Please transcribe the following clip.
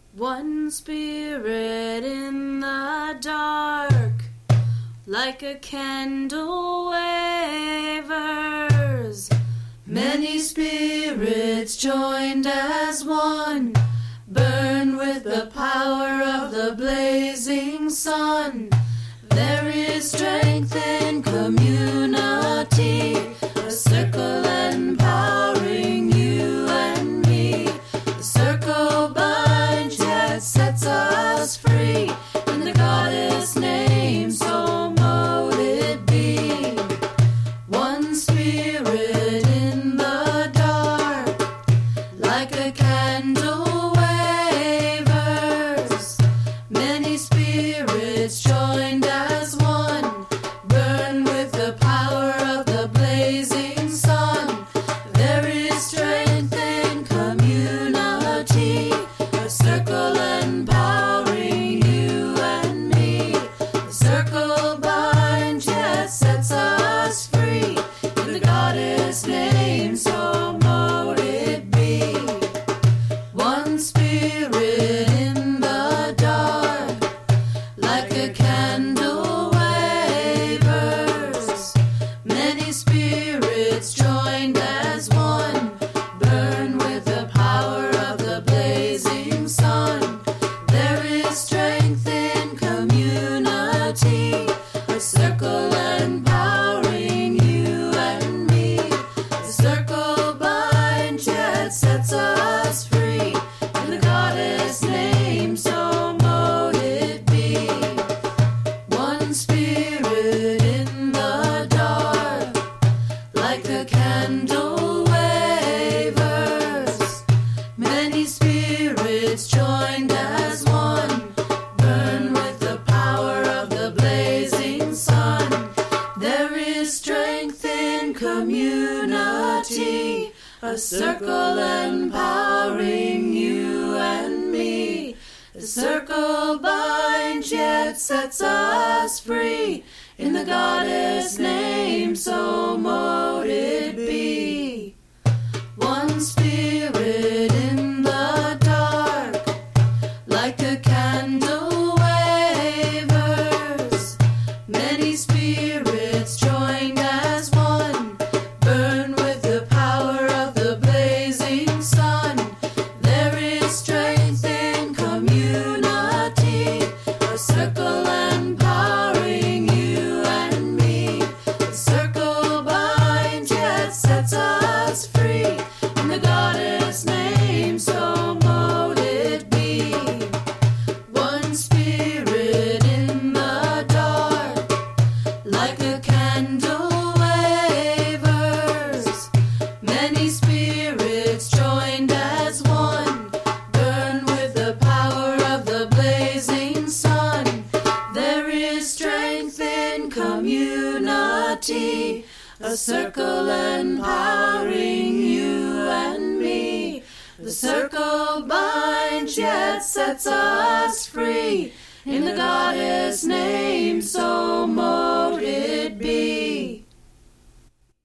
One spirit in the dark, like a candle wavers. Many spirits joined as one, burn with the power of the blazing sun. There is strength in community, a circle empowering you and me. The circle binds yet sets us free. In the goddess name, so mote it be. One spirit in the dark, like a candle wavers. Many spirits joined as one, burn with the power of the blazing sun. There is strength in community, a circle empowering you and me. The circle binds yet sets us free. In the goddess name, so mote it be. One spirit in the dark, like a candle wavers. Many spirits joined as one, burn with the power of the blazing sun. There is strength in community, a circle empowering you and me. The circle binds yet sets us free. In the goddess name, so mote it be. One spirit in the dark, like a candle wavers. Many spirits joined as one, burn with the power of the blazing sun. There is strength in community, a circle empowering you and me. The circle binds yet sets us free. In the goddess name, so mote it be. One spirit in the dark, like a candle wavers. Many spirits joined as one, burn with the power of the blazing sun. There is strength in community, a circle empowering you and me. The circle binds yet sets us free. In the goddess name, so mote it be. One spirit in the dark, like a candle wavers. Many spirits joined as one, burn with the power of the blazing sun. There is strength in community, a circle empowering you and me. The circle binds yet sets us free. In the goddess name, so mote it be.